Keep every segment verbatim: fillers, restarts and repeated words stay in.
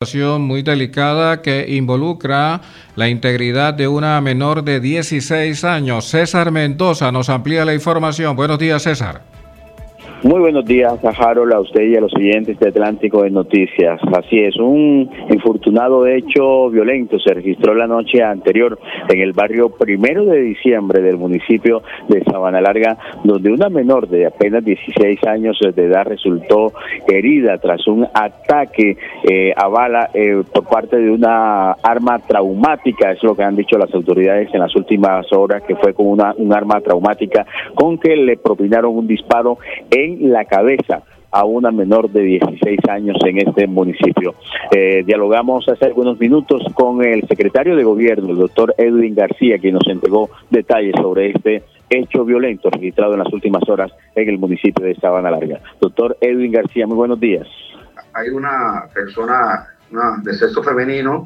Situación muy delicada que involucra la integridad de una menor de dieciséis años. César Mendoza nos amplía la información. Buenos días, César. Muy buenos días a Harold, a usted y a los oyentes de Atlántico de Noticias. Así es, un infortunado hecho violento se registró la noche anterior en el barrio Primero de Diciembre del municipio de Sabana Larga, donde una menor de apenas dieciséis años de edad resultó herida tras un ataque eh, a bala eh, por parte de una arma traumática. Es lo que han dicho las autoridades en las últimas horas, que fue con una un arma traumática con que le propinaron un disparo en la cabeza a una menor de dieciséis años en este municipio. Eh, dialogamos hace algunos minutos con el secretario de Gobierno, el doctor Edwin García, quien nos entregó detalles sobre este hecho violento registrado en las últimas horas en el municipio de Sabana Larga. Doctor Edwin García, muy buenos días. Hay una persona una, de sexo femenino,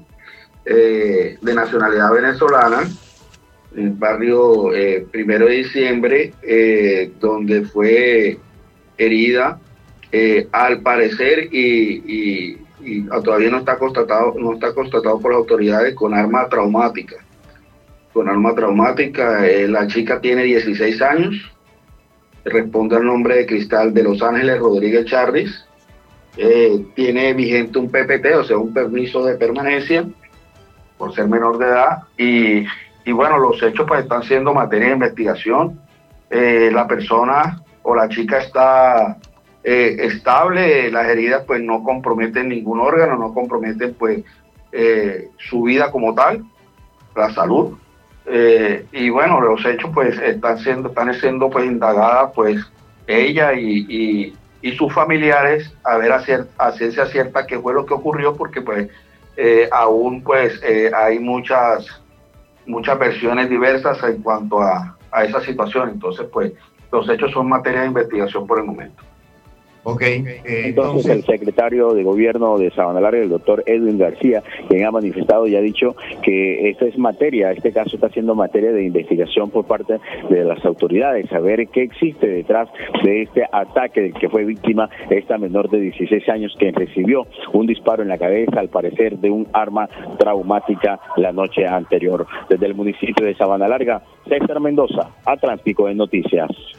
eh, de nacionalidad venezolana, en el barrio eh, Primero de Diciembre, eh, donde fue herida, eh, al parecer, y, y, y todavía no está constatado, no está constatado por las autoridades, con arma traumática. Con arma traumática, eh, la chica tiene dieciséis años, responde al nombre de Cristal de Los Ángeles Rodríguez Charris, eh, tiene vigente un P P T, o sea, un permiso de permanencia, por ser menor de edad, y, y bueno, los hechos pues están siendo materia de investigación. Eh, la persona o la chica está eh, estable, las heridas pues no comprometen ningún órgano, no comprometen pues eh, su vida como tal, la salud, eh, y bueno, los hechos pues están siendo, están siendo pues indagadas pues ella y, y, y sus familiares a ver a, cier- a ciencia cierta qué fue lo que ocurrió, porque pues eh, aún pues eh, hay muchas muchas versiones diversas en cuanto a, a esa situación. Entonces pues los hechos son materia de investigación por el momento. Ok. Eh, entonces, entonces, el secretario de Gobierno de Sabana Larga, el doctor Edwin García, quien ha manifestado y ha dicho que esta es materia, este caso está siendo materia de investigación por parte de las autoridades, saber qué existe detrás de este ataque del que fue víctima esta menor de dieciséis años, que recibió un disparo en la cabeza, al parecer de un arma traumática, la noche anterior. Desde el municipio de Sabana Larga, César Mendoza, Atlántico de Noticias.